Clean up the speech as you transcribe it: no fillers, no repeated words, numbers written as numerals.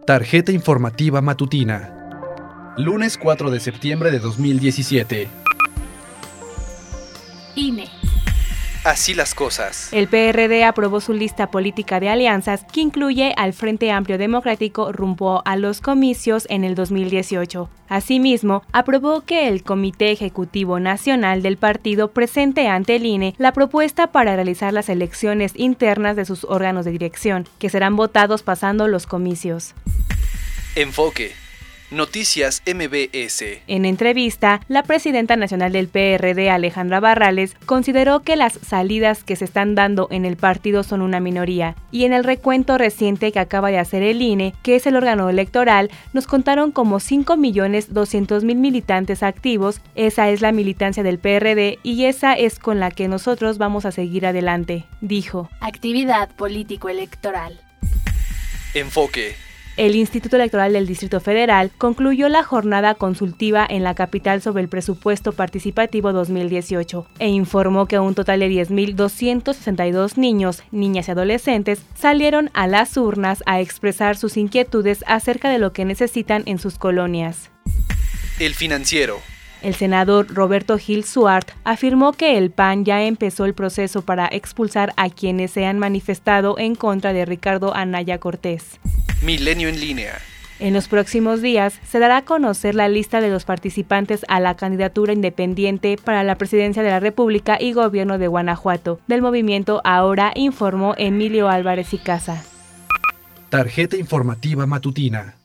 Tarjeta informativa matutina. Lunes 4 de septiembre de 2017. INE. Así las cosas. El PRD aprobó su lista política de alianzas que incluye al Frente Amplio Democrático rumbo a los comicios en el 2018. Asimismo, aprobó que el Comité Ejecutivo Nacional del partido presente ante el INE la propuesta para realizar las elecciones internas de sus órganos de dirección, que serán votados pasando los comicios. Enfoque. Noticias MBS. En entrevista, la presidenta nacional del PRD, Alejandra Barrales, consideró que las salidas que se están dando en el partido son una minoría, y en el recuento reciente que acaba de hacer el INE, que es el órgano electoral, nos contaron como 5.200.000 militantes activos. Esa es la militancia del PRD y esa es con la que nosotros vamos a seguir adelante, dijo. Actividad político-electoral. Enfoque. El Instituto Electoral del Distrito Federal concluyó la jornada consultiva en la capital sobre el presupuesto participativo 2018 e informó que un total de 10.262 niños, niñas y adolescentes salieron a las urnas a expresar sus inquietudes acerca de lo que necesitan en sus colonias. El Financiero. El senador Roberto Gil Suart afirmó que el PAN ya empezó el proceso para expulsar a quienes se han manifestado en contra de Ricardo Anaya Cortés. Milenio en línea. En los próximos días se dará a conocer la lista de los participantes a la candidatura independiente para la presidencia de la República y gobierno de Guanajuato, del movimiento Ahora, informó Emilio Álvarez y Casa. Tarjeta informativa matutina.